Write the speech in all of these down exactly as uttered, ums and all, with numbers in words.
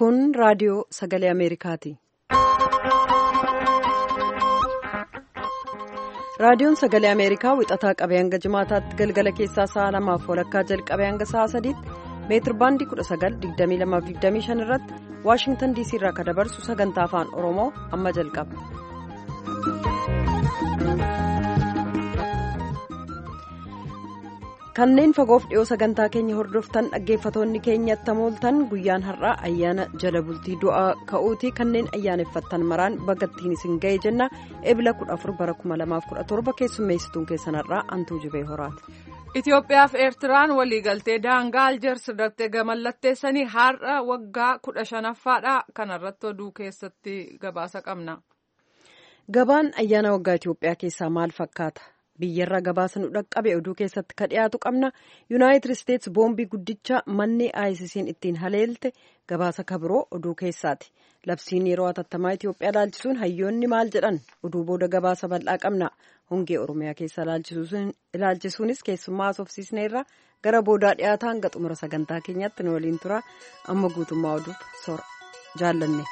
Kun raadiyoo sagalee Ameerikaati. Raadiyoon sagalee Ameerikaa wixataa qabee hanga jimaataatti galgala keessaa sa'a lamaaf walakkaa jalqabee hanga sa'a sadiitti meetir baandii kudha sagal digdamii lamaaf digdamii shan irratti Waashingtan diisii irraa kan dabarsu sagantaa afaan Oromoo amma jalqaba. Kanneen fagoof dhiyoo sagantaa keenya hordoftan dhaggeeffatoonni keenyatti mooltan guyyaan har'aa ayyaana jala bultii du'aa ka'uutii kanneen ayyaaneffattan maraan bagattiin isin ga'e jenna ebila kudha afur bara kuma lamaaf kudha torba keessummeessituun keessan har'aa antuu jibee horaati. Itoophiyaaf Eertiraan waliigaltee daangaa Aljeers irratti mallatteessanii har'a waggaa kudha shanaffaadha. Kanarratti oduu keessatti gabaasa qabna. Gabaan ayyaana waggaa Itoophiyaa keessaa maal fakkaata? Biyyarraa gabaasa nu dhaqqabe oduu keessatti ka dhiyaatu qabna. Yuunaayitid Isteets boombii guddicha manni aayisisiin ittiin haleelte gabaasa kabiroo oduu keessaati. Labsiin yeroo hatattamaa Itoophiyaa ilaalchisuun hayyoonni maal jedhan oduu booda gabaasa bal'aa qabna. Hongee Oromiyaa keessa ilaalchisuunis keessummaa haasofsiisneerra gara boodaa dhiyaataa hanga xumura sagantaa keenyatti nu waliin tura. Amma guutummaa oduuf soora jaallanne.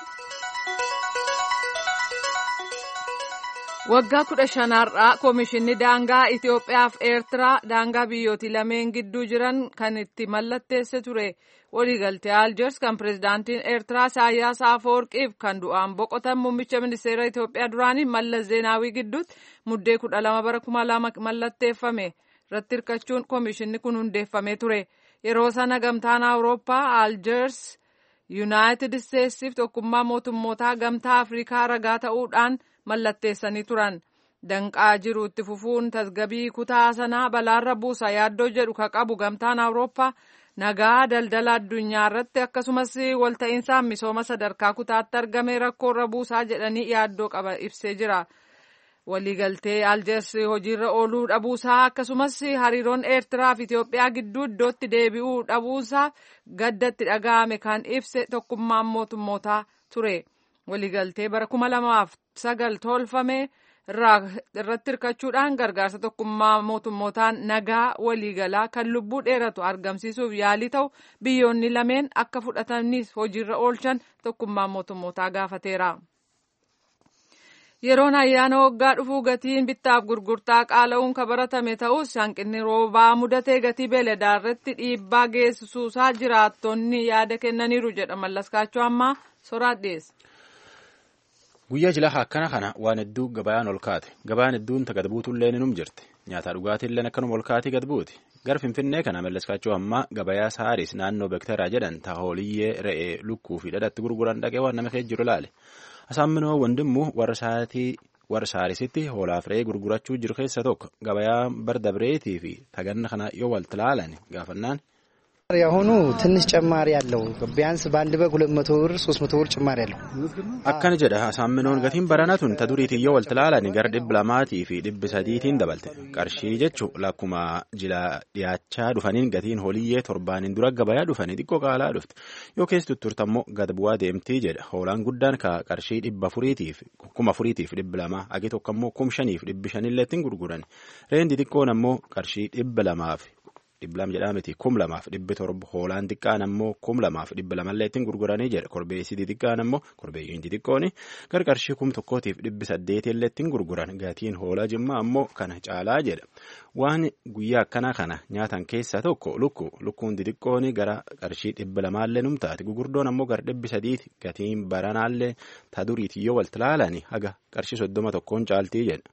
Waggaa kudha shanaarraa Koomishinni Daangaa Itoophiyaaf Eertiraa daangaa biyyootii lameen gidduu jiran kan itti mallatteesse ture. Waliigaltee Aljeers kan pirezidaantiin Eertiraa Isaayyaas Afeworqiif kan du'aan boqotan muummicha ministeera Itoophiyaa duraanii Mallas Zeenaawii gidduutti muddee kudha lama bara kuma lama mallatteeffame irratti hirkachuun koomishinni kun hundeeffamee ture. Yeroo sana gamtaan Awurooppaa Aljeers Yuunaayitid Isteetsiif tokkummaa mootummootaa gamtaa Afrikaa ragaa ta'uudhaan mallatteessanii turan. Danqaa jiru itti fufuun tasgabii kutaa sanaa balaarra buusa yaaddoo jedhu ka qabu gamtaan Awurooppaa nagaa daldala addunyaa irratti akkasumas walta'iinsaan misooma sadarkaa kutaatti argame rakkoorra buusaa jedhanii yaaddoo qaba ibsee jira. Waliigaltee Aljeers hojiirra ooluu dhabuusaa akkasumas hariiroon Eertiraa fi Itoophiyaa gidduu iddootti deebi'uu dhabuusaa gaddatti dhaga'ame kan ibse tokkummaan mootummootaa ture. Waliigaltee bara kuma lamaaf sagal tolfame irratti hirkachuudhaan gargaarsa tokkummaa mootummootaan nagaa waliigalaa kan lubbuu dheeratu argamsiisuuf yaalii ta'u biyyoonni lameen akka fudhataniif hojiirra oolchan tokkummaa mootummootaa gaafateera. Yeroon ayyaana waggaa dhufuu gatiin bittaaf gurgurtaa qaala'uun kan baratame ta'us hanqinni roobaa mudatee gatii beeladaa irratti dhiibbaa geessisuusaa jiraattonni yaada kennaniiru jedha Mallaskaachoo ammaa soraa dhiyeessa. Guyyaa jilaa akkana kana waan hedduu gabayaan ol kaate. Gabayaan hedduun gad buutullee ni num jirti. Nyaataa dhugaatiin akkanuma ol kaatee gad buuti. Gara Finfinnee kana Mallaskaachoo ammaa gabayaa Saaris naannoo Beektaraa jedhan tahooliyyee re'ee lukkuu fi dhadhaatti gurguran dhaqee waan nama keessa jiru ilaale. Asaamminoo wandimmu warra Saarisitti hoolaaf re'ee gurgurachuu jiru keessa tokko gabayaa Bardabireetii fi taganna kana yoo walitti ilaalan gaafannaan. ያሁኑ ትንሽ ጭማሪ ያለው ቢያንስ በአንድ በግ ሁለት መቶ ብር ሶስት መቶ ብር ጭማሪ ያለው akkana jedha Asaaminoon gatiin baranatuun ta duriitii yoo walitti ilaalan gara dhibba lamaatii fi dhibba sadiitiin dabalte qarshii jechuun lakkuma jila dhiyaachaa dhufaniin gatiin hooliyyee torbaaniin dura gabayaa dhufanii xiqqoo qaalaa dhufte yoo keessa tutturtammoo gad bu'aa deemtii jedha hoolaan guddaan ka qarshii dhibba afuriitiif kuma afuriitiif dhibba lamaa agi tokko ammoo kum shaniif dhibbi shanilleettiin gurguran reendi xiqqoon ammoo qarshii dhibba lamaaf dhibba lama jedhameti kum lamaaf dhibbi torba hoolaan xiqqaan ammoo kum lamaaf dhibba lamalleettiin gurguranii jedha korbeessi xixiqqaan ammoo korbeeyyiin xixiqqooni gara qarshii kum tokkootiif dhibbi saddeetiilleettiin gurguran gatiin hoolaa jimmaa ammoo kana caalaa jedha waan guyyaa akkanaa kana nyaatan keessaa tokko lukku lukkuun xixiqqooni gara qarshii dhibba lamaallee numtaati gugurdoon ammoo gara dhibbi sadiiti gatiin baranaallee ta duriitii yoo walitti ilaalani haga qarshii soddoma tokkoon caaltii jedha.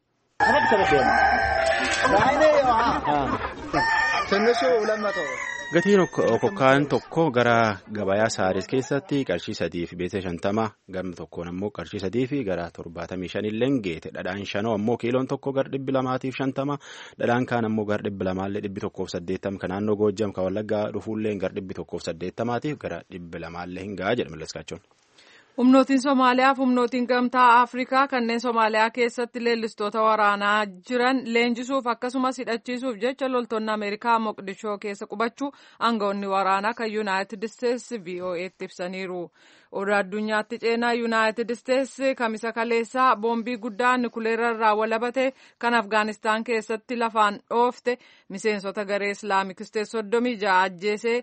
Gatiin okokkaan tokko gara gabayaa Saaris keessatti qarshii sadii fi beessa shantama gama tokkoon ammoo qarshii sadii fi gara torbaatamii shanillee geete dhadhaan shanoo ammoo kiiloon tokko gara dhibbi lamaatiif shantama dhadhaan kaan ammoo gara dhibbi lamaallee dhibbi tokkoof saddeettama kan naannoo Goojjam kan Wallaggaa dhufuullee gara dhibbi tokkoof saddeettamaatiif gara dhibbi lamaallee hin gahaa jedha Mallaskaachoon. Humnootiin Somaaliyaa fi humnootiin gamtaa Afrikaa kanneen Somaaliyaa keessatti leellistoota waraanaa jiran leenjisuuf akkasumas hidhachiisuuf jecha loltoonni Ameerikaa Moqdishoo keessa qubachuu aangawoonni waraanaa kan Yuunaayitid Isteets V O E'tti ibsaniiru. Oduu addunyaatti ceenaa Yuunaayitid Isteets kamisa kaleessaa boombii guddaa nukuleera irraa walabate kan Afgaanistaan keessatti lafaan dhoofte miseensota garee Islaamik Isteets soddomii ja'a ajjeesee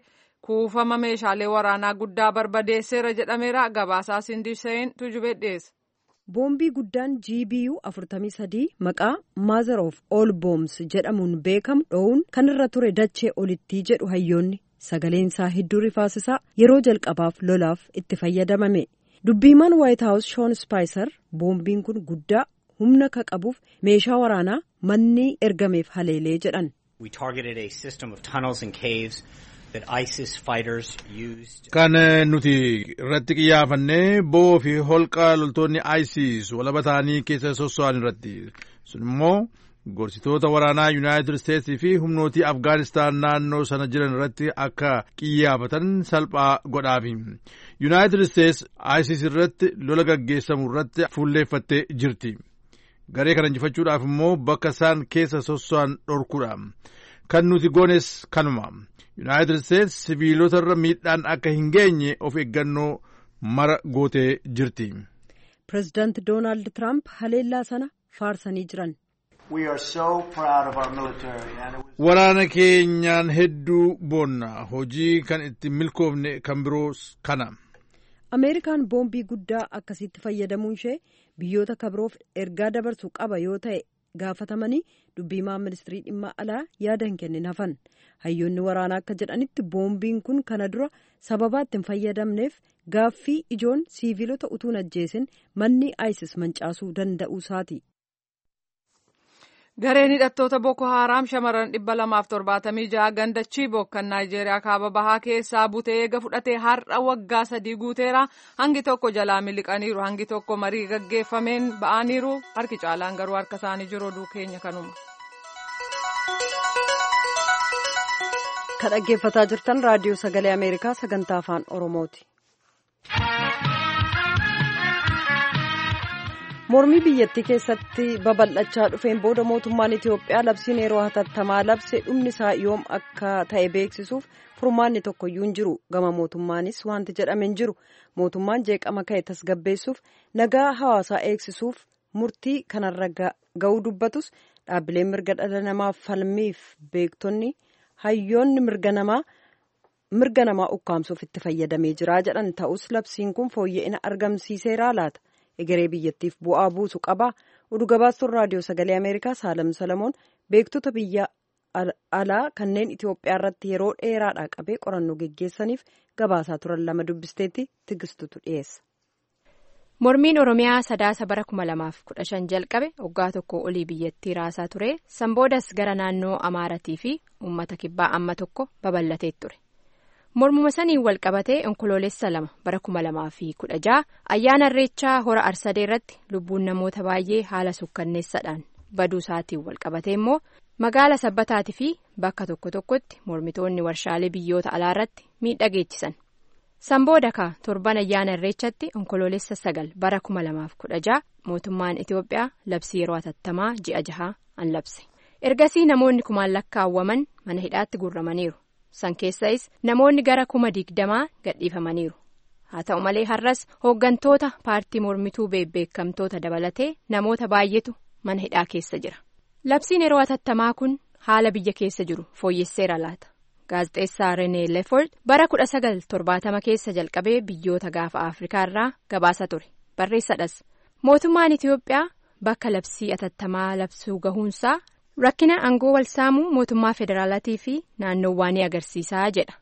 kuufama meeshaalee waraanaa guddaa barbadeesseera jedhameera. Gabaasaa Sindiseen Tujubee dhiyeessa. Boombii guddaan G B U afurtamii sadii maqaa Mother of All Bombs jedhamuun beekamu dho'uun kan irra ture dachee olittii jedhu hayyoonni. Sagaleen isaa hedduu rifaasisaa yeroo jalqabaaf lolaaf itti fayyadamame. Dubbiimaan White House Sean Spicer boombiin kun guddaa humna ka qabuuf meeshaa waraanaa manni ergameef haleelee jedhan. We targeted a system of tunnels and caves that ISIS fighters used. Kan nuti irratti xiyyeeffannee bo'oo fi holqa loltoonni ISIS walaba ta'anii keessa sosso'an irratti. Sun immoo gorsitoota waraanaa United States fi humnootii Afghanistan naannoo sana jiran irratti akka xiyyeeffatan salphaa godhaafi. United States ISIS irratti lola gaggeessamu irratti fuulleeffattee jirti. Garee kana injifachuudhaaf immoo bakka isaan keessa sosso'an dhorkuudha. Kan nuti goones kanuma. United States siviilota irra miidhaan akka hin geenye of eeggannoo mara gootee jirti. President Donald Trump haleellaa sana faarsanii jiran. We are so proud of our military and it was... Waraana keenyaan hedduu boonna hojii kan itti milkoofne kan biroos kana. Ameerikaan boombii guddaa akkasitti fayyadamuun ishee biyyoota kabiroof ergaa dabarsuu qaba yoo ta'e gaafatamanii dubbiimaan ministirii dhimma alaa yaada hin kennin hafan. Hayyoonni waraanaa akka jedhanitti boombiin kun kana dura sababaa itti hin fayyadamneef gaaffii ijoon siiviilota utuu ajjeesin manni ISIS mancaasuu danda'uu isaati. Gareen hidhattoota Boko Haram shamarran dhibba lamaaf torbaatamii jaha ganda Chibok kan Naayijeeriyaa kaaba bahaa keessaa butee eega fudhatee har'a waggaa sadii guuteera. Hangi tokko jalaa miliqaniiru, hangi tokko marii gaggeeffameen ba'aniiru. Harki caalaan garuu harka isaanii jiru. Oduu keenya kanuma. Kan dhaggeeffataa jirtan raadiyoo sagalee Ameerikaa sagantaa afaan Oromooti. Mormii biyyattii keessatti babal'achaa dhufeen booda mootummaan Itiyoophiyaa labsiin yeroo hatattamaa labse dhumni isaa yoom akka ta'e beeksisuuf furmaanni tokkoyyuu hin jiru. Gama mootummaanis wanti jedhame hin jiru. Mootummaan jeeqama ka'e tasgabbeessuuf nagaa hawaasaa eegsisuuf murtii kanarra ga'uu dubbatus dhaabbileen mirga dhala namaaf falmiif beektonni hayyoonni mirga namaa mirga namaa ukkaamsuuf itti fayyadamee jira jedhan ta'us labsiin kun fooyya'ina argamsiiseera laata. Egeree biyyattiif bu'aa buusu qaba. Oduu gabaastuun raadiyoo sagalee Ameerikaa Saalam Salamoon beektota biyya alaa kanneen Itiyoophiyaa irratti yeroo dheeraadhaa qabee qorannoo geggeessaniif gabaasaa turan lama dubbisteetti tigistutu dhiyeessa. Mormiin Oromiyaa sadaasa bara kuma lamaaf kudha shan jalqabe waggaa tokko olii biyyattii raasaa ture. Sanboodas gara naannoo Amaaratii fi uummata kibbaa amma tokko babal'atee ture. Mormuma saniin wal qabatee onkoloolessa lama bara kuma lamaa fi kudha jaha ayyaana irreechaa hora arsadee irratti lubbuun namoota baay'ee haala sukkanneessaadhaan baduu isaatiin wal qabatee immoo magaala sabbataatii fi bakka tokko tokkotti mormitoonni warshaalee biyyoota alaa irratti miidhaa geessisan. Sanbooda ka torban ayyaana irreechatti onkoloolessa sagal bara kuma lamaaf kudha jaha mootummaan Itiyoophiyaa labsii yeroo hatattamaa ji'a jahaa an labse. Ergasii namoonni kumaan lakkaawwaman mana hidhaatti guurramaniiru. San keessais namoonni gara kuma digdamaa gadhiifamaniiru. Haa ta'u malee har'as hooggantoota paartii mormituu beekamtoota dabalatee namoota baay'eetu mana hidhaa keessa jira. Labsiin yeroo hatattamaa kun haala biyya keessa jiru fooyyesseera laata. Gaazexeessaa Renee Lefford bara kudha sagal torbaatama keessa jalqabee biyyoota gaafa Afrikaa irraa gabaasa ture. Barreessadhas. Mootummaan Itiyoophiyaa bakka labsii hatattamaa labsuu gahuunsaa rakkina aangoo wal saamuu mootummaa federaalaatii fi naannoowwan agarsiisaa jedha.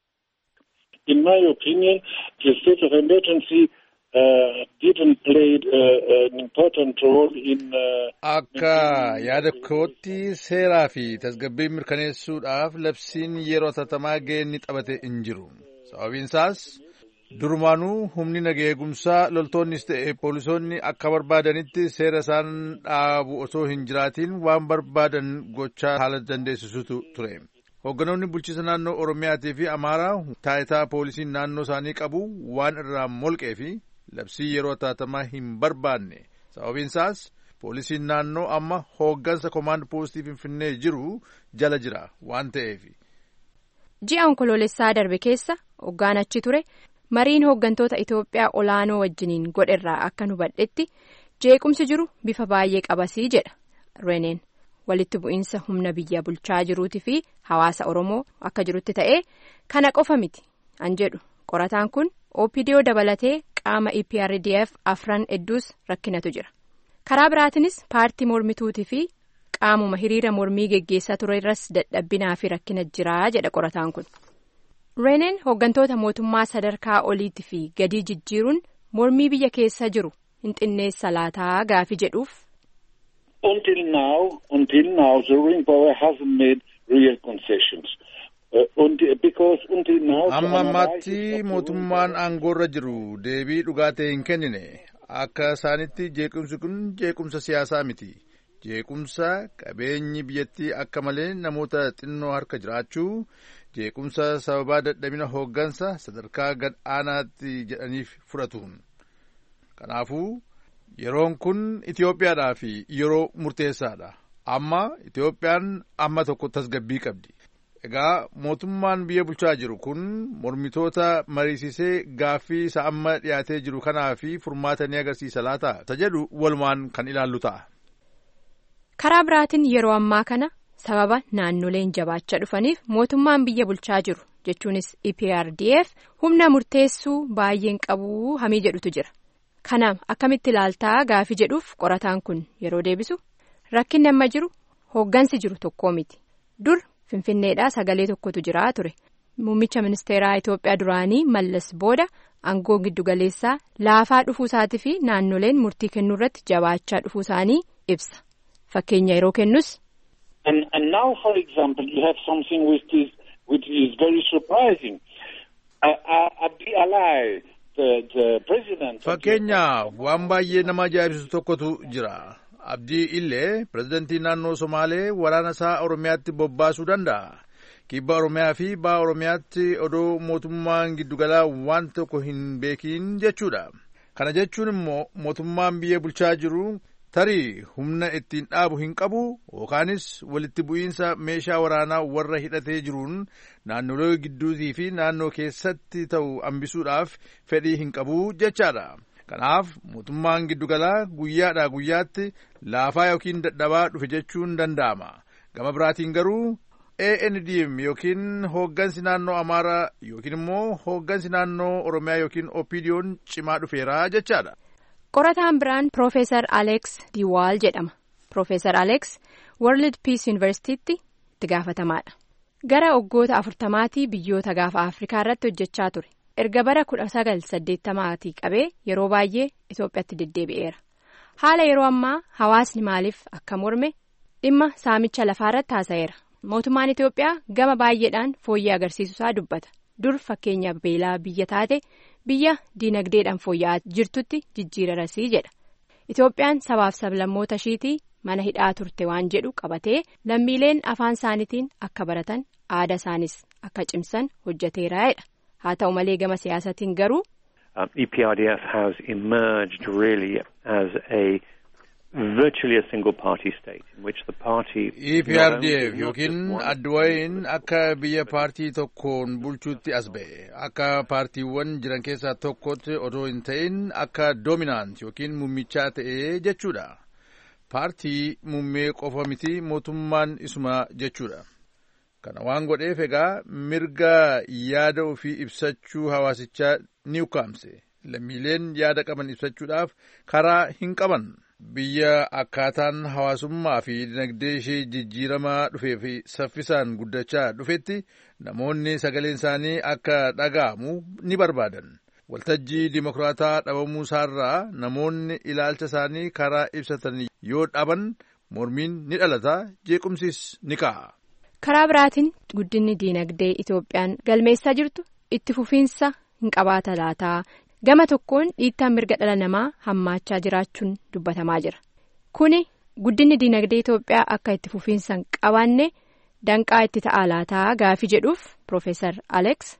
In my opinion, the state of emergency uh, didn't play uh, an important role in. Akka yaada kootti seeraa fi tasgabbii mirkaneessuudhaaf labsiin yeroo hatattamaa gahee ni taphate hin jiru. Sababiin isaas durumaanuu humni nagaa eegumsaa loltoonnis ta'e poolisoonni akka barbaadanitti seera isaan dhaabu osoo hin jiraatiin waan barbaadan gochaa haala dandeessisutu ture. Hoogganoonni bulchiisa naannoo Oromiyaatii fi Amaaraa taayitaa poolisiin naannoo isaanii qabu waan irraa molqee fi labsii yeroo hatattamaa hin barbaanne. Sababiin isaas poolisiin naannoo amma hooggansa koomaand poostii Finfinnee jiru jala jira waan ta'eef. Ji'a onkoloolessaa darbe keessa hoggaan achi ture. Mariin hooggantoota Itiyoophiyaa olaanoo wajjiniin godherraa akka nu hubadhetti jeequmsi jiru bifa baay'ee qabasii jedha Reneen. walitti bu'iinsa humna biyya bulchaa jiruutii fi hawaasa Oromoo akka jirutti ta'ee kana qofa miti an jedhu qorataan kun O P D O dabalatee qaama E P R D F afran hedduus rakkinatu jira. Karaa biraatiinis paartii mormituutii fi qaamuma hiriira mormii geggeessaa ture irras dadhabbinaa fi rakkina jiraa jedha qorataan kun. Reeneen hooggantoota mootummaa sadarkaa oliitii fi gadii jijjiiruun mormii biyya keessa jiru hin xinneessa laataa gaafii jedhuuf. Until now, until now, the ruling power hasn't made real concessions. Uh, until, because until now, amma ammaatti mootummaan aangoorra jiru deebii dhugaa ta'e hin kennine. Akka isaanitti jeequmsi kun jeequmsa siyaasaa miti. Jeequmsa qabeenyi biyyattii akka malee namoota xinnoo harka jiraachuu, jeequmsa sababaa dadhabina hooggansa sadarkaa gad aanaatti jedhaniif fudhatuun. Kanaafuu yeroon kun Itoophiyaadhaa fi yeroo murteessaadha. Amma Itoophiyaan amma tokko tasgabbii qabdi. Egaa mootummaan biyya bulchaa jiru kun mormitoota mariisisee gaaffii isa amma dhiyaatee jiru kanaa fi furmaata ni agarsiisa laata ta jedhu walumaan kan ilaallu ta'a. Karaa biraatiin yeroo ammaa kana sababa naannoleen jabaachaa dhufaniif mootummaan biyya bulchaa jiru jechuunis E P R D F humna murteessuu baay'een qabu hamii jedhutu jira. Kanaaf akkamitti ilaaltaa gaafii jedhuuf qorataan kun yeroo deebisu rakkinni amma jiru hooggansi jiru tokkoo miti. Dur Finfinneedhaa sagalee tokkotu jiraa ture. Muummicha ministeeraa Itoophiyaa duraanii Mallas booda aangoo giddugaleessaa laafaa dhufuu isaatii fi naannoleen murtii kennuu irratti jabaachaa dhufuu isaanii ibsa. Fakkeenya yeroo kennus. And, and now, for example, you have something which is, which is very surprising. Uh, uh, Abdi Alai, the, the president... Fakkeenyaaf waan baay'ee nama ajaa'ibsiisu tokkotu jira. Abdii illee pirezidantii naannoo Somaalee waraana isaa Oromiyaatti bobbaasuu danda'a. Kibba Oromiyaa fi Baha Oromiyaatti odoo mootummaan giddugalaa waan tokko hin beekin jechuudha. Kana jechuun immoo mootummaan biyya bulchaa jiru tarii humna ittiin dhaabu hin qabu yookaanis walitti bu'iinsa meeshaa waraanaa warra hidhatee jiruun naannolee gidduutii fi naannoo keessatti ta'u hambisuudhaaf fedhii hin qabu jechaadha. Kanaaf mootummaan giddugalaa guyyaadhaa guyyaatti laafaa yookiin dadhabaa dhufe jechuun danda'ama. Gama biraatiin garuu A N D M yookiin hooggansi naannoo Amaaraa yookiin immoo hooggansi naannoo Oromiyaa yookiin O P D O'n cimaa dhufeera jechaadha. Qorataan biraan Profeesar Alex Diwaal jedhama. Profeesar Alex World Peace Universitytti itti gaafatamaadha. Gara waggoota afurtamaatii biyyoota gaafa Afrikaa irratti hojjechaa ture. Erga bara kudha sagal saddeettamaatii qabee yeroo baay'ee Itoophiyaatti deddeebi'eera. Haala yeroo ammaa hawaasni maaliif akka morme dhimma saamicha lafaa irratti haasa'eera. Mootummaan Itoophiyaa gama baay'eedhaan fooyya'aa agarsiisu isaa dubbata. Dur fakkeenya beelaa biyya taate biyya diinagdeedhaan fooyya'aa jirtutti jijjiirarasii jedha. Itoophiyaan sabaaf sablammoota ishiitii mana hidhaa turte waan jedhu qabatee lammiileen afaan isaaniitiin akka baratan aadaa isaanis akka cimsan hojjeteera jedha. Haa ta'u malee gama siyaasatiin garuu. E P R D F has emerged really as a virtually a single party state in which the party. E P R D F yookiin adduwaayin akka biyya paartii tokkoon bulchuutti as ba'e akka paartiiwwan jiran keessaa tokkotti otoo hin ta'in akka doominaant yookiin muummichaa ta'ee jechuudha. Paartii muummee qofa miti mootummaan isuma jechuudha. Kana waan godheef egaa mirga yaada ofii ibsachuu hawaasichaa ni ukkaamse. Lammiileen yaada qaban ibsachuudhaaf karaa hin qaban. Biyya akkaataan hawaasummaa fi dinagdee ishee jijjiiramaa dhufee fi saffisaan guddachaa dhufetti namoonni sagaleen isaanii akka dhaga'amu ni barbaadan. Waltajjii dimokiraataa dhabamuu isaarraa namoonni ilaalcha isaanii karaa ibsatan yoo dhaban mormiin ni dhalata, jeequmsis ni ka'a. Karaa biraatiin guddinni diinagdee Itoophiyaan galmeessaa jirtu itti fufiinsa hin qabaata laataa. Gama tokkoon dhiittaan mirga dhala namaa hammaachaa jiraachuun dubbatamaa jira. Kuni guddinni diinagdee Itoophiyaa akka itti fufiinsa hin qabaanne danqaa itti ta'a laataa gaafii jedhuuf Profeesar Alex.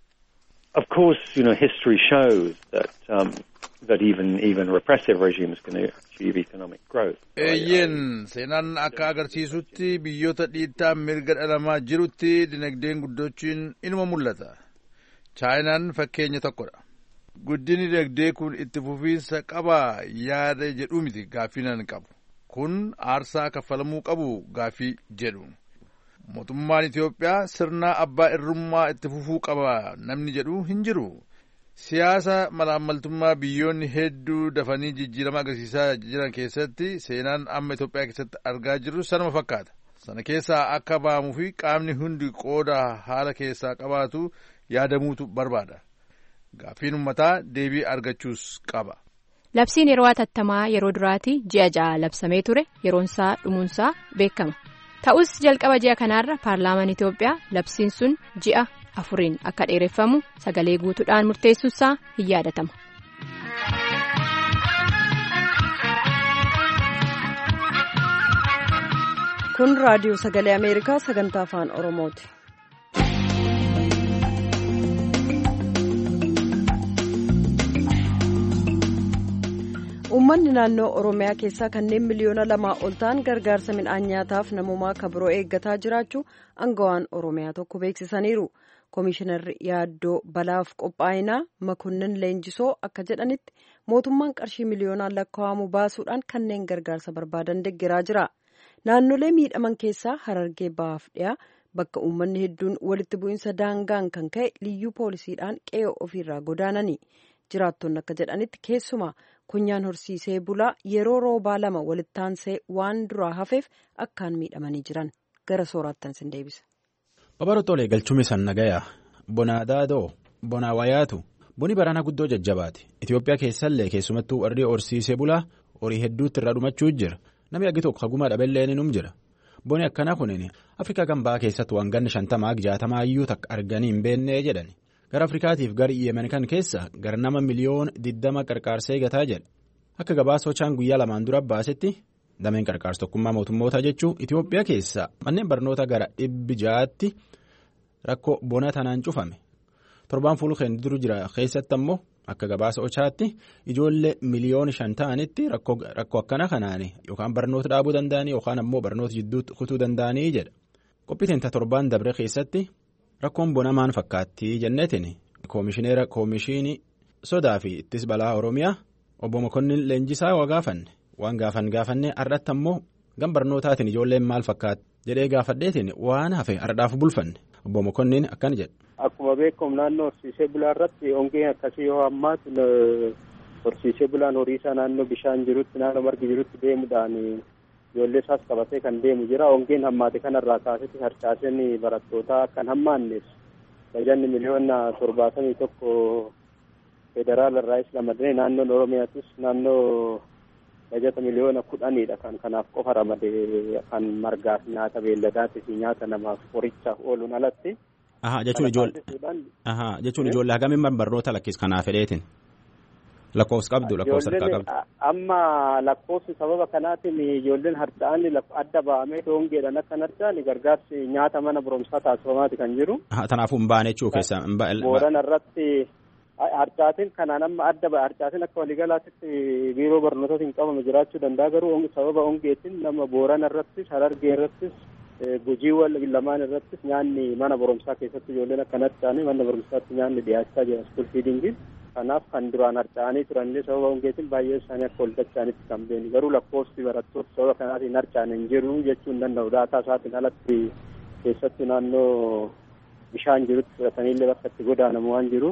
Of course, you know, history shows that um, that even even repressive regimes can achieve economic growth. Eeyyeen seenaan akka agarsiisutti biyyoota dhiittaan mirga dhala namaa jirutti dinagdeen guddachuun inuma mul'ata. Chaayinaan fakkeenya tokkodha. Guddinni dinagdee kun itti fufiinsa qabaa yaada jedhu miti gaaffinan qabu. kun aarsaa kaffalamuu qabu gaafii jedhu. Mootummaan Itoophiyaa sirna abbaa irrummaa itti fufuu qaba namni jedhu hin jiru. Siyaasa malaammaltummaa biyyoonni hedduu dafanii jijjiirama agarsiisaa jiran keessatti seenaan amma Itoophiyaa keessatti argaa jirru sanuma fakkaata. Sana keessaa akka ba'amuu fi qaamni hundi qooda haala keessaa qabaatu yaadamuutu barbaada. Gaaffiin uummataa deebii argachuus qaba. Labsiin yeroo hatattamaa yeroo duraati ji'a ja'a labsamee ture yeroonsaa dhumuunsaa beekama. Ta'us jalqaba ji'a kanaarra paarlaamaan Itoophiyaa labsiin sun ji'a afuriin akka dheereffamu sagalee guutuudhaan murteessuusaa hin yaadatama. Kun raadiyoo sagalee Ameerikaa sagantaa afaan Oromooti. Uummanni naannoo Oromiyaa keessaa kanneen miliyoona lamaa ol ta'an gargaarsa midhaan nyaataaf namummaa kabiroo eeggataa jiraachuu aangawaan Oromiyaa tokko beeksisaniiru. Komishinarri yaaddoo balaaf qophaa'inaa Makonnin Leenjisoo akka jedhanitti mootummaan qarshii miliyoonaan lakkaa'amu baasuudhaan kanneen gargaarsa barbaadan deeggaraa jira. Naannolee miidhaman keessaa Harargee Bahaaf dhiyaa bakka uummanni hedduun walitti bu'iinsa daangaan kan ka'e liyyuu poolisiidhaan qe'ee ofiirraa godaanani. Jiraattonni akka jedhanitti keessumaa kunyaan horsiisee bulaa yeroo roobaa lama walitti aansee waan duraa hafeef akkaan miidhamanii jiran gara sooraattan sin deebisa. Babarootoolee galchuun isaan nagayaa bonaa daadoo bonaa wayaatu boni baraana guddoo jajjabaati. Itoophiyaa keessallee keessumattuu warri horsiisee bulaa horii hedduutti irra dhumachuu jira. Namni aggi tokko haguma dhabelleen inum jira. Boni akkana kunin Afrikaa gambaa keessatti waan ganni shantamaa jaatamaa iyyuu takka arganii hin beennee jedhani. Gara Afrikaatiif gara Yemen kan keessa gara nama miliyoona diddama qarqaarsa eegataa jedha. Akka gabaasa Ochaan guyyaa lamaan dura baasetti dameen qarqaarsa tokkummaa mootummootaa jechuun Itoophiyaa keessa manneen barnoota gara dhibbi ja'aatti rakkoo bona tanaan cufame. Torbaan fuulkeen duru jira keessatti ammoo akka gabaasa Ochaatti ijoollee miliyoona shan ta'anitti rakkoo akkana kanaan yookaan barnoota dhaabuu danda'anii yookaan ammoo barnoota jidduutti kutuu danda'anii jedha. Qophiiteen torbaan dabre keessatti rakkoon bona maan fakkaatti jenneetiin koomishineera koomishinii sodaa fi ittis balaa Oromiyaa obbo Makonnin Leenjisaa waa gaafanne waan gaafan gaafannee har'atti ammoo gam barnootaatiin ijoolleen maal fakkaatti jedhee gaafadheetiin waan hafe har'aaf bulfanne obbo Makonnin akkana jedha. Akkuma beekamu naannoo horsiisee bulaa irratti hongeen akkasii yoo hammaatu horsiisee bulaan horii isaa naannoo bishaan jirutti naannoo margi jirutti deemuudhaan ijoollee isaas qabatee kan deemu jira. Hongeen hammaate kanarraa kaasetti harcaaseen barattootaa kan hammaanneef bajanni miliyoona torbaatamii tokko federaala irraa is ramadee naannoon Oromiyaatis naannoo bajata miliyoona kudhaniidha kan kanaaf qofa ramadee kan margaaf nyaata beelladaatii fi nyaata namaaf qorichaaf ooluun alatti. Aha jechuun ijoollee aha jechuun ijoollee hagamiin barnoota lakkis kanaaf fedheetiin lakkoofsa qabdu lakkoofsa harkaa qabdu. Amma lakkoofsi sababa kanaatiin ijoolleen harca'an adda ba'amee hongeedhaan akka harca'an gargaarsi nyaata mana barumsaa taasifamaati kan jiru. Kanaafuu hin baane jechuu keessa. Boorana irratti harcaatiin kanaan amma adda ba'a harcaatiin akka waliigalaatti biiroo barnootaatiin qabame jiraachuu danda'a garuu sababa hongeetiin nama Boorana irrattis Harargee irrattis gujiiwwan lamaan irrattis nyaanni mana barumsaa keessatti ijoolleen akka harca'anii mana barumsaatti nyaanni dhiyaachaa jira school feedingiin. Kanaaf kan duraan harca'anii turanillee sababa hongeetiin baay'ee isaanii akka ol dacha'anitti kan beeni garuu lakkoofsi barattoota sababa kanaatiin harca'an hin jiru jechuu hin danda'u daataa isaatiin alatti keessatti naannoo bishaan jirutti fudhataniillee bakka itti godaanamu waan jiruuf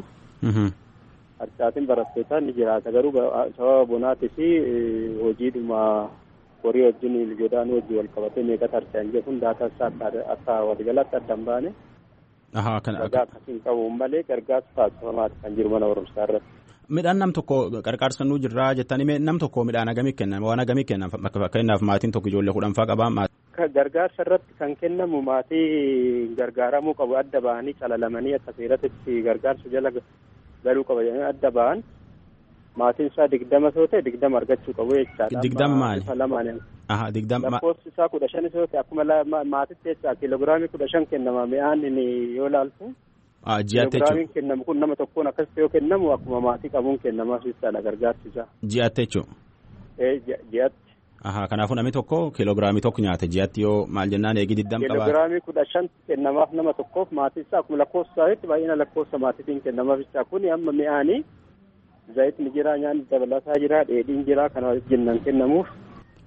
harcaatiin barattootaa ni jiraata garuu sababa bonaatii fi hojiidhuma horii wajjin godaanuu wajjin wal qabatee meeqatti harca'an jedhuun daataa isaa akka waliigalaatti adda hin baane. Aha kan akkasiin qabu malee gargaarsa taasifamaati kan jiru mana barumsaa irratti. Midhaan nam tokko qarqaarsa nuu jirraa jettanii nam tokko midhaan hagamii kennan waan hagamii kennan fakkeenyaaf maatiin tokko ijoollee kudhan fa'aa qabaa. Gargaarsa irratti kan kennamu maatii gargaaramuu qabu adda ba'anii calalamanii akka seeratitti gargaarsa jala galuu qaba jedhanii adda ba'an maatiin isaa digdama yoo ta'e digdama argachuu qabu jechaadha. Digdama maali? Aha digdama. Lakkoofsi isaa kudha shan yoo ta'e akkuma maatitti jecha kiiloogiraamii kudha shan kennama mi'aan yoo ilaaltu. Ji'aatti jechuudha. Kiiloogiraamiin kennamu kun nama tokkoon akkasitti yoo kennamu akkuma maatii qabuun kennamaaf jechaadha gargaarsi isaa. Ji'aatti jechuudha. Ee ji'aatti. Aha kanaafuu namni tokko kiiloogiraamii tokko nyaata ji'aatti yoo maal jennaan eegi digdam qabaa. Kiiloogiraamii kudha shan kennamaaf nama tokkoof maatii isaa akkuma lakkoofsa isaatti baay'ina lakkoofsa maatiitiin kennamaaf jecha kun amma mi'aanii zayitni jira nyaanni dabalataa jira dheedhiin jira kana wajjin kennamuuf.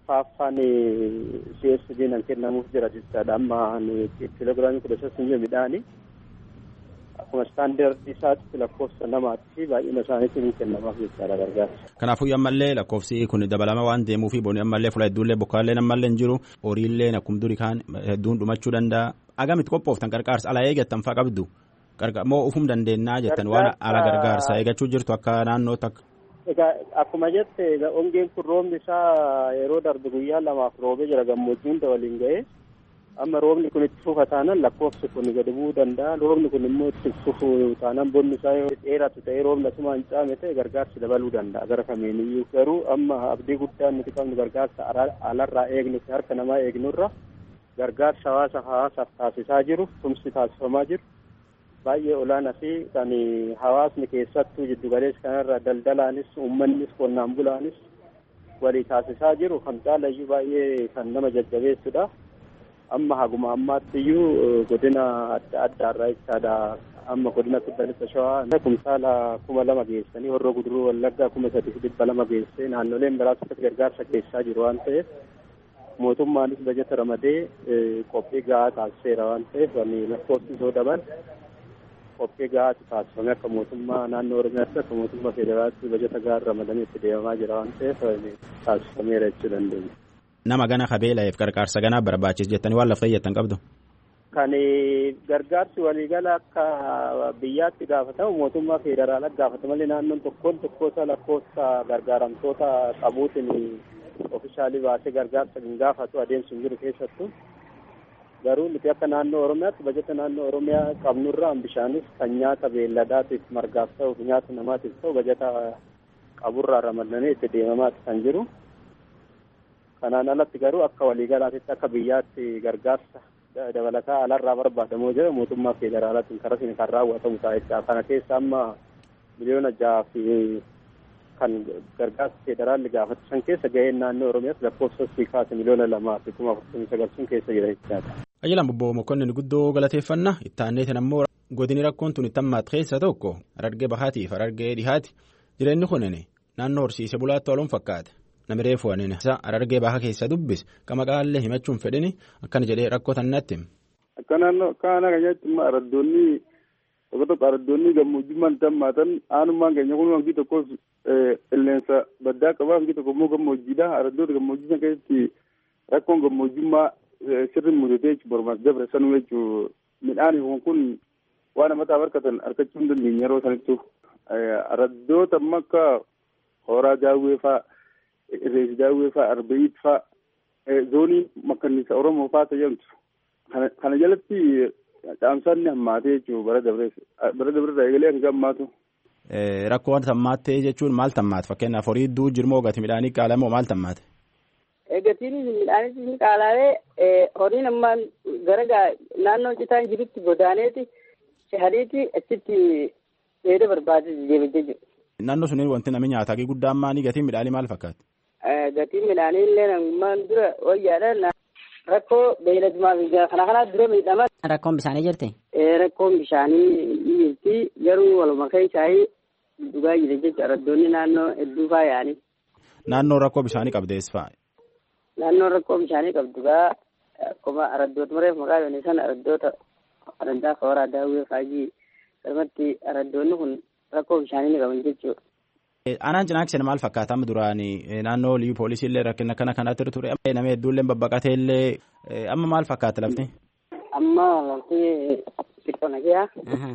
arfaaffaan C S D nan kennamuuf jira jechaadha. Amma kiiloogiraamii kudha sadii midhaanii akkuma istaandardi isaatti lakkoofsa namaatti baay'ina isaaniitiin ni kennamaaf jechaadha gargaarsa. Kanaafuu ammallee lakkoofsi kun dabalama waan deemuuf booni ammallee fuula hedduullee bokkaallee ammallee hin jiru horiillee akkuma durii kaan hedduun dhumachuu danda'a. Agamitti qophooftan gargaarsa ala eeggattan fa'aa qabdu moo ufum dandeennaa jettan waan ala gargaarsa eeggachuu jirtu akka naannoo takka. Egaa akkuma jette ongeen kun roobni isaa yeroo darbe guyyaa lamaaf roobee jira gammoojjiin waliin ga'ee amma roobni kun itti fufa taanaan lakkoofsi kun gadi bu'uu danda'a. Roobni kun immoo itti fufu taanaan bonni isaa yoo dheeratu ta'ee roobni asuma hin caame ta'e gargaarsi dabaluu danda'a gara kamiiniyyuu. Garuu amma abdii guddaan nuti qabnu gargaarsa alarraa eegnu harka namaa eegnurra gargaarsa hawaasa hawaasaaf taasisaa jiru tumsi taasifamaa jiru baay'ee olaanaa fi kan hawaasni keessattuu jiddu galeessa kanarra daldalaanis uummannis qonnaan bulaanis walii taasisaa jiru kan caalayyuu baay'ee kan nama jajjabeessudha. Amma haguma ammaatti iyyuu godina adda addaarraa jechaadha. Amma godina kibba lixa shawaa kumsaala kuma lama geessanii horroo guduruu wallaggaa kuma sadii dhibba lama geessee naannoleen biraatti gargaarsa keessaa jiru waan ta'eef mootummaanis bajeta ramadee qophii gahaa taasiseera waan ta'eef lakkoofsi yoo daban qophii gahaa taasifame akka mootummaa naannoo Oromiyaatti akka mootummaa federaalaatti bajeta gahaa ramadamee itti deemamaa jira waan ta'eef taasifameera jechuu dandeenya. Nama gana kabeelaaf gargaarsa ganaa barbaachisa jettanii waan lafa fayyaddan qabdu. Kan gargaarsi waliigala akka biyyaatti gaafatamu mootummaa federaalaa gaafata malee naannoon tokkoon tokkoota lakkoofsa gargaaramtoota qabuutiin ofishaalii baasee gargaarsa hin gaafatu adeemsi hin jiru keessattuu. Garuu nuti akka naannoo Oromiyaatti bajeta naannoo Oromiyaa qabnurraa bishaanis kan nyaata beelladaatiif margaaf ta'u nyaata namaatiif ta'u bajeta qaburraa ramadamee itti deemamaati kan jiru. Kanaan alatti garuu akka waliigalaatti akka biyyaatti gargaarsa dabalataa alarraa barbaadamoo jira mootummaa federaalaatiin karaa isin kan raawwatamu ta'a. Kana keessa amma miliyoona jaha fi kan gargaarsa federaalli gaafatu san keessa gaheen naannoo Oromiyaatti lakkoofsa siikaati miliyoona lamaa fi kuma afurtamii sagal sun keessa jira jechaadha. Ajjalaan Bobboo Mokonnin guddoo galateeffannaa itti aanneetiin ammoo godini rakkoon tun itti hammaatu keessa tokko Harargee Bahaatiif Harargee Dhihaati jireenyi kunin naannoo horsiise bulaatti waluun fakkaata. Namni reefu waniin Harargee Bahaa keessa dubbis qama qaallee himachuun fedhini akkana jedhee rakkoo tannatti. Akka naannoo kana keenyatti immoo araddoonni tokko tokko araddoonni gammoojjummaan tammaatan aanummaan keenya kun hangi tokkos qilleensa baddaa qaba hangi tokko immoo gammoojjiidha. Araddoota gammoojjii keessatti rakkoon gammoojjummaa sirriin mudatee jechuun dabre sanuu jechuun midhaan kun waan namataa harkatan harkachuu hin dandeenye yeroo sanittu araddoota amma akka horaa daawwee fa'aa. Rees daawwee fa'aa Arbeeyit fa'aa zoonii makkanniisa Oromoo fa'aa tajaajiltu. Kana jalatti caamsaan ni hammaatee jechuudha bara dabrees bara dabreerraa eegalee hanga hammaatu. Rakkoo wanta hammaattee jechuun maal tammaate fakkeenyaaf horii iddoo jirmoo gati midhaanii qaalamoo maal tammaate? Gatiin midhaanii ni qaala'ee horiin ammaan gara naannoo citaan jirutti godaaneeti shahadiitti achitti dheeda barbaade deebitee jiru. Naannoo suniin wanti namni nyaataa guddaan maanii gatiin midhaanii maal fakkaata? Gatiin midhaanii illee namummaan dura wayyaadha. Rakkoo beeyladumaa fi kana kanaa dura miidhaman. Rakkoon bishaanii jirti? Rakkoon bishaanii jirti garuu waluma keessaa dhugaa jira jechuudha. Araddoonni naannoo hedduu faayaani. Naannoo rakkoo bishaanii qabdees fa'a? Naannoo rakkoo bishaanii qabdu gaa akkuma araddoota mareef maqaa yoonii sana araddoota araddaa kooraa daawwee faajii irratti araddoonni kun rakkoo bishaanii ni qaban jechuudha. Aanaan Cinaakseen maal fakkaata amma duraanii naannoo liyyuu poolisii illee rakkina kana kanatti ture nama hedduullee babbaqatee illee amma maal fakkaata lafti? Amma lafti xiqqoo nageeyaa.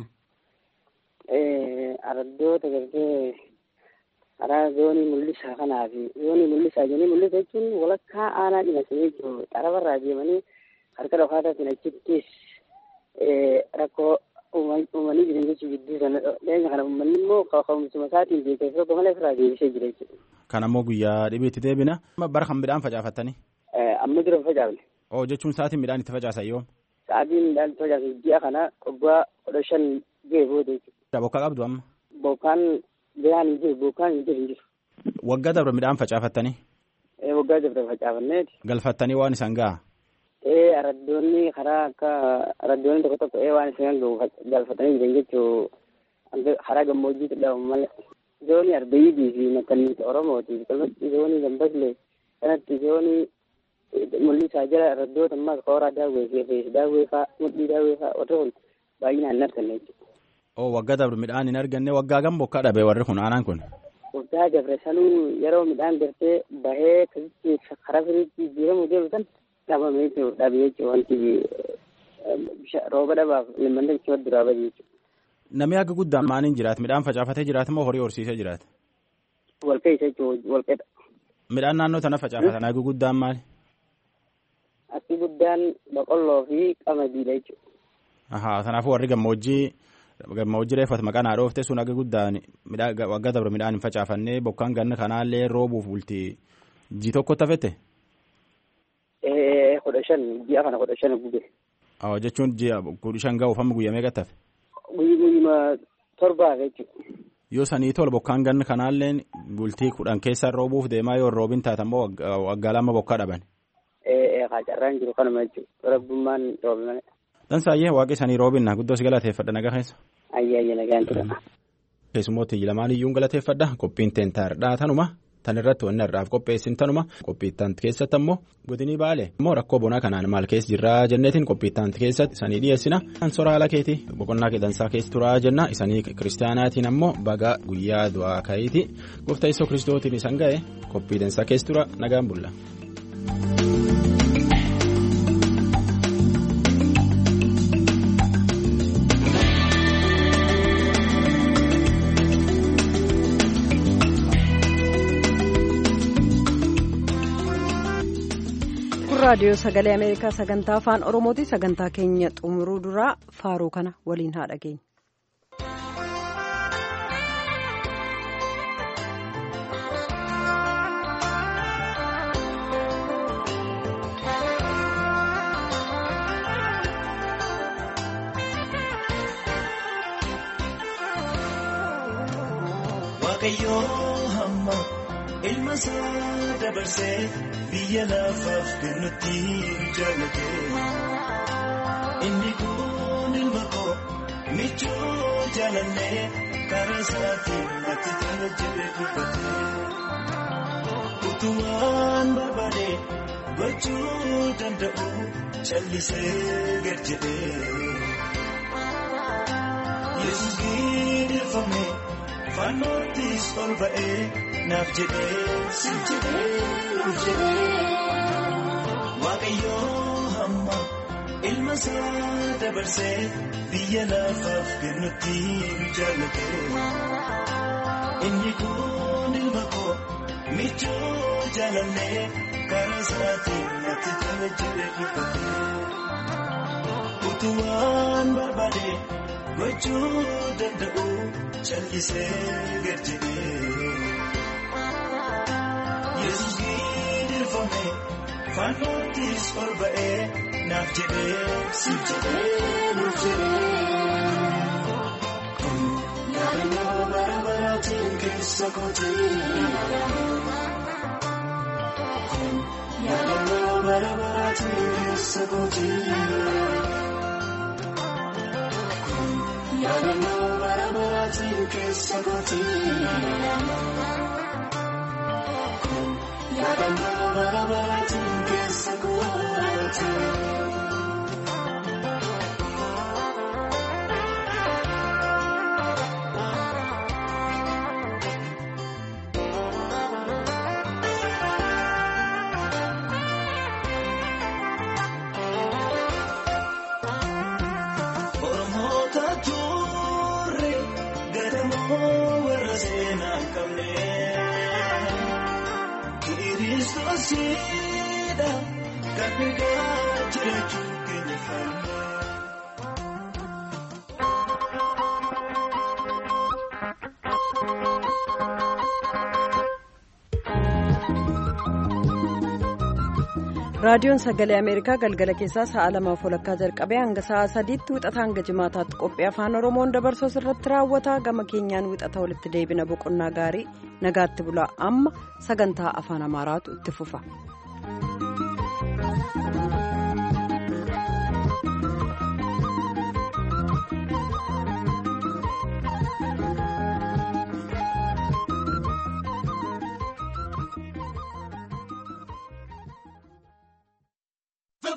Araddoota gartee karaa zoonii mul'isaa kanaa fi zoonii mul'isaa jedhanii mul'isa jechuun walakkaa aanaa Cinaakseen jechuudha. Xarabarraa deemanii harka dhokaataatiin achittis rakkoo uumanii jiran jechuun gidduu sana dheenya kana uummanni immoo ka'umsuma isaatiin beekaa fi malee ofirraa deebisee jira jechuudha. Kan ammoo guyyaa dhibiitti deebina. Bara kan midhaan facaafattanii? Amma dura facaafne. Oo jechuun sa'aatiin midhaan itti facaasan yoo? Sa'aatiin midhaan itti facaasan ji'a kana waggaa kudha shan ga'e booda jechuudha. Bokkaa qabdu amma? Bokkaan biraan hin jiru bokkaan hin jiru hin jiru. Waggaa darbe midhaan facaafattanii? Waggaa darbe facaafanneeti. Galfattanii waan isaan ga'a? Ee araddoonni karaa akka araddoonni tokko tokko ee waan isaan galfatanii jiran jechuun karaa gammoojjiitti dhabamu malee zoonii Arbeeyitii fi makkanniisa Oromootii kallattii zoonii Gambaslee kanatti zoonii mul'isaa jira raddoota ammas kooraa daawwee fi daawwee fa'aa mudhii daawwee fa'aa warri kun baay'inaan hin arganne jechuudha. Oo waggaa dabre midhaan hin arganne waggaa gam bokkaa dhabe warri kun aanaan kun. Waggaa dabre sanuu yeroo midhaan gartee bahee akkasitti karaa firiitti jijjiiramu deemu san dhabame jechuudha dhabe jechuudha wanti rooba dhabaaf limmanni jechuudha duraa bade jechuudha. Namni akka guddaan maaliin jiraata midhaan facaafatee jiraata moo horii horsiisee jiraata? Walqeessa jechuudha walqeedha. Midhaan naannoo sana facaafatan akka guddaan maali? Akki guddaan boqqolloo fi qamadiidha jechuudha. Ahaa kanaafuu warri gammoojjii gammoojjii reeffatu maqaan haa dhoofte sun akka guddaan waggaa dabre midhaan hin facaafannee bokkaan ganna kanaallee roobuuf bultii ji tokko tafette? Ee kudha shan ji'a kana kudha shan gube. Awwa jechuun ji'a kudha shan ga'uuf amma guyyaa meeqa tafe? Guyyuma torbaaf jechuudha. Yoo sanii tol bokkaan ganna kanaallee bultii kudhan keessa roobuuf deemaa yoo roobin taatammoo waggaa lama bokkaa dhaban. Ee haa carraan jiru kanuma jechuudha rabbummaan roobimane. Dansaayyee waaqi sanii roobinna guddoo si galateeffadha nagaa keessa. Ayyee ayyee nagaan tura. Keessummooti lamaan iyyuu galateeffadha qophiin teentaardhaa tanuma tan irratti wanni irraaf qopheessin tanuma qophiittaan keessatti ammoo godinii baale immoo rakkoo bonaa kanaan maal keessa jirraa jenneetiin qophiittaan keessatti isanii dhiyeessina. Kan soraa haala keetii boqonnaa qeedansaa keessa turaa jenna isanii kiristaanaatiin ammoo bagaa guyyaa du'aa ka'iiti gooftaa Yesuus Kiristootiin isan ga'e qophii dansaa keessa tura nagaan bulla. raadiyoo sagalee ameerikaa sagantaa afaan oromooti sagantaa keenya xumuruu duraa faaruu kana waliin haa dhageenyu. Ilma isaa dabarsee biyya lafaaf kennutti jaalate inni kun ilma koo michuu jaalannee karaa isaatiin natti tola jedhee dubbate utuwaan barbaade gochuu danda'u callisee gad jedhee Yesuus gidirfame fannootis ol ba'ee. Naaf jedhee si jedhee nuuf jedhee Waaqayyoo hamma ilma isaa dabarsee biyya lafaaf kennutti jaalate inni kun ilma koo michuu jaalannee karaa isaatiin natti tola jedhee dubbate utuwaan barbaade gochuu danda'u callisee gad jedhee. Yesuus gidirfame fannootis ol ba'ee naaf jedhee si jedhee nuuf jedhee kun yaadannoo bara baraatiin keessa kootii kun yaadannoo bara baraatiin keessa kootii kun yaadannoo bara baraatiin keessa kootii. Yaadannoo bara baraatiin keessa kootii. Oromoota turre gadamoo warra seenaa qabne. Kiristoosiidha kan egaa jiraachuu keenya falme. raadiyoon sagalee ameerikaa galgala keessaa sa'a lamaaf walakkaa jalqabee hanga sa'a sadiitti wixata hanga jimaataatti qophii afaan oromoon dabarsu irratti raawwata gama keenyaan wixata walitti deebina boqonnaa gaarii nagaatti bulaa amma sagantaa afaan amaaraatu itti fufa.